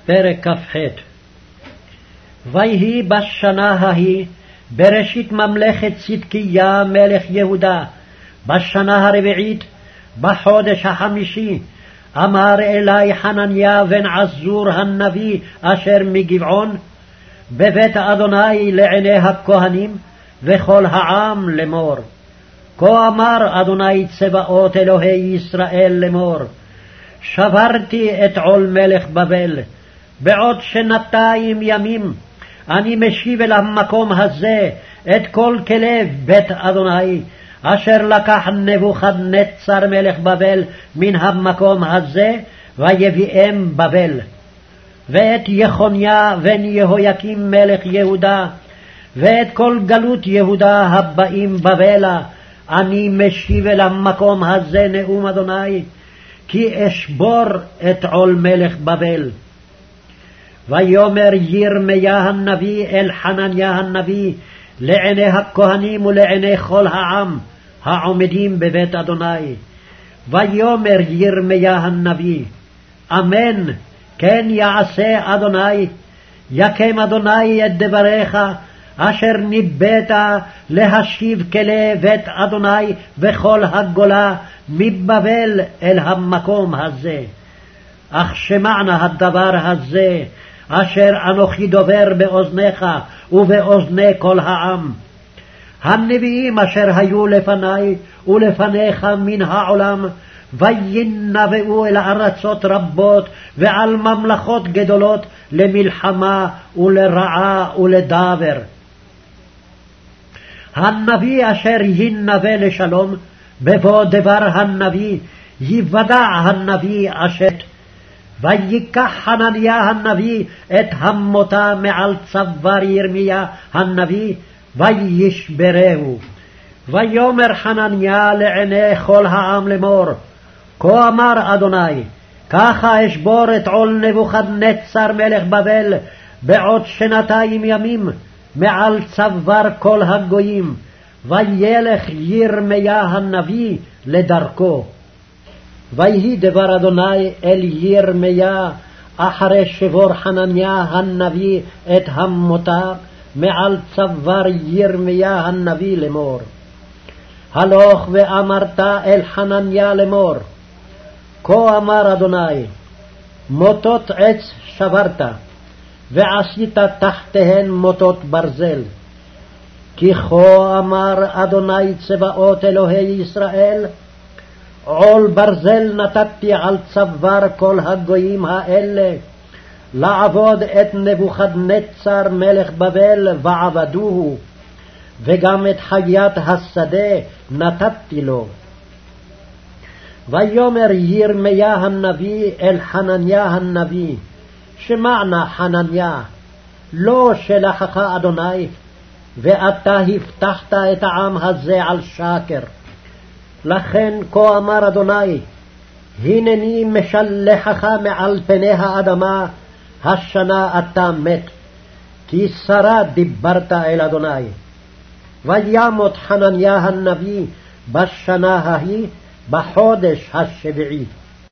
פרק כ"ח. ויהי בשנה ההיא, בראשית ממלכת צדקיה מלך יהודה, בשנה הרביעית, בחודש החמישי, אמר אלי חנניה בן עזור הנביא אשר מגבעון, בבית אדוני לעיני הכהנים וכל העם לאמור. כה אמר אדוני צבאות אלוהי ישראל לאמור, שברתי את עול מלך בבל, בעוד 2 ימים אני משיב אל המקום הזה את כל כלי בית אדוני, אשר לקח נבוכדנצר מלך בבל מן המקום הזה, ויביאם בבל. ואת יחוניה בן יהויקים מלך יהודה, ואת כל גלות יהודה הבאים בבלה, אני משיב אל המקום הזה נאום אדוני, כי אשבור את עול מלך בבל. ויאמר ירמיה הנביא אל חנניה הנביא לעיני הכהנים ולעיני כל העם העומדים בבית אדוני. ויאמר ירמיה הנביא, אמן, כן יעשה אדוני, יקם אדוני את דבריך אשר ניבאת להשיב כלי בית אדוני וכל הגולה מבבל אל המקום הזה. אך שמענה הדבר הזה אשר אנוכי דובר באוזניך ובאוזני כל העם. הנביאים אשר היו לפני ולפניך מן העולם, וינבאו אל ארצות רבות ועל ממלכות גדולות למלחמה ולרעה ולדבר. הנביא אשר ינבא לשלום, בבוא דבר הנביא יוודע הנביא אשר. ויקח חנניה הנביא את המותה מעל צוואר ירמיה הנביא, וישברהו. ויאמר חנניה לעיני כל העם לאמור, כה אמר אדוני, ככה אשבור את עול נבוכדנצר מלך בבל בעוד 2 ימים מעל צוואר כל הגויים. וילך ירמיה הנביא לדרכו. ויהי דבר אדוני אל ירמיה אחרי שבור חנניה הנביא את המותה מעל צוואר ירמיה הנביא לאמור. הלוך ואמרת אל חנניה לאמור, כה אמר אדוני, מוטות עץ שברת, ועשית תחתיהן מוטות ברזל. כי כה אמר אדוני צבאות אלוהי ישראל, עול ברזל נתתי על צוואר כל הגויים האלה, לעבוד את נבוכדנצר מלך בבל ועבדוהו, וגם את חיית השדה נתתי לו. ויאמר ירמיה הנביא אל חנניה הנביא, שמענה חנניה, לא שלחך אדוני, ואתה הבטחת את העם הזה על שקר. לכן כה אמר אדוני, הנני משלחך מעל פני האדמה, השנה אתה מת, כי שרה דיברת אל אדוני. וימות חנניה הנביא בשנה ההיא, בחודש השביעי.